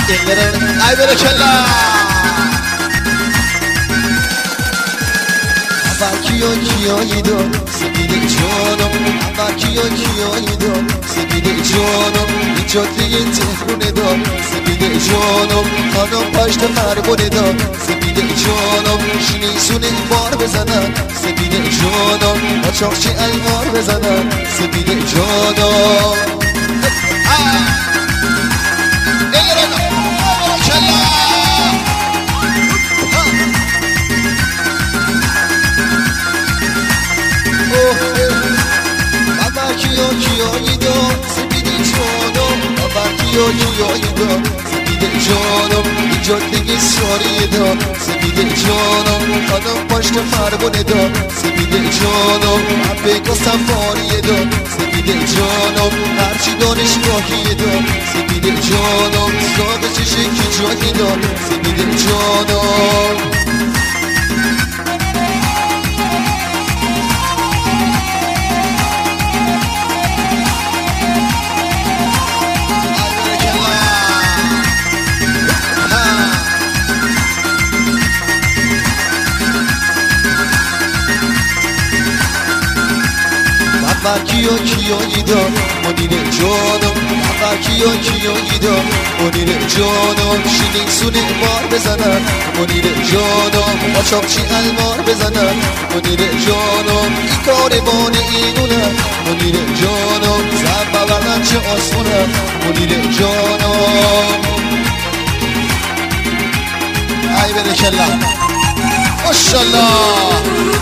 ای بره کلا کیا کیایی دا سپید جانم کیا کیایی دا سپید جانم این جاده تهرونه دا سپید جانم خانم پشت مربونه دا سپید جانم شنیسونه بار بزنن سپید جانم با چاقچی المار بزنن سپید جانم کیا کیایی دا سپید جانم کیا کیایی دا سپید جانم این جاده ساری دا سپید جانم خانم پشت فربونه دا سپید جانم عبیقا سفاری دا سپید جانم هرچی دانشگاهی دا سپید جانم ساق چشه کی جایی دا سپید جانم کیا کیایی دا منیر جانم کیا کیایی دا منیر جانم شنیسونه مار بزنن منیر جانم با چاقچی المار بزنن منیر جانم این کاروان اینونه منیر جانم زن ببرن چه آسونه منیر جانم ای بره کلا ماشالله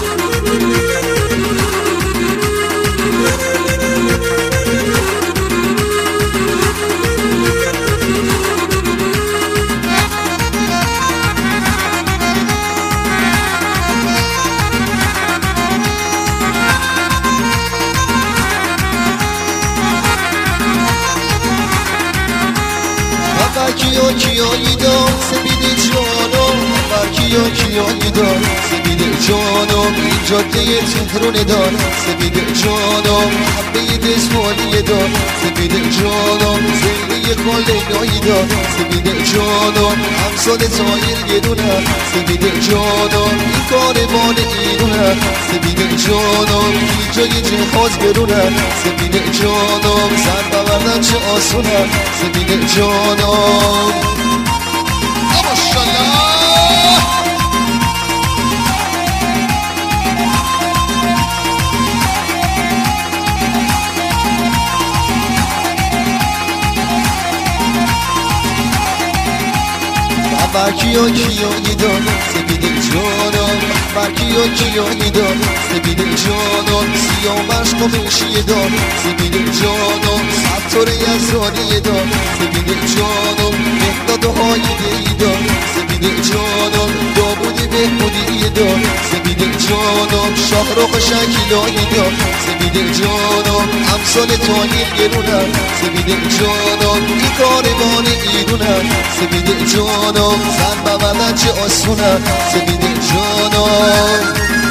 کیا کیایی دا سپید جانم کیا کیایی دا سپید جانم این جاده تهرونه دا سپید جانم حبه دسمالی دا سپید جانم زنده خالیگاهی دا سپید جانم همسال تایر یه دونه سپید جانم این کاروان اینونه سپید جانم این جای جهاز برونه سپید جانم زن ببردن چه آسونه سپید جانم ماشالله کیا کیایی دا سپید جانم کیا کیایی دا سپید جانم سیامش قمشی دا سپید جانم ستاره یزدانی دا سپید جانم مهداد هایده دا سپید جانم داوود بهبودی دا سپید جانم شاهرخ شکیلایی دا سپید جانم امثال تاهیر گرونه سپید جانم این کاروان ایرونه سپید جانم زن ببردن چه آسونه سپید جانم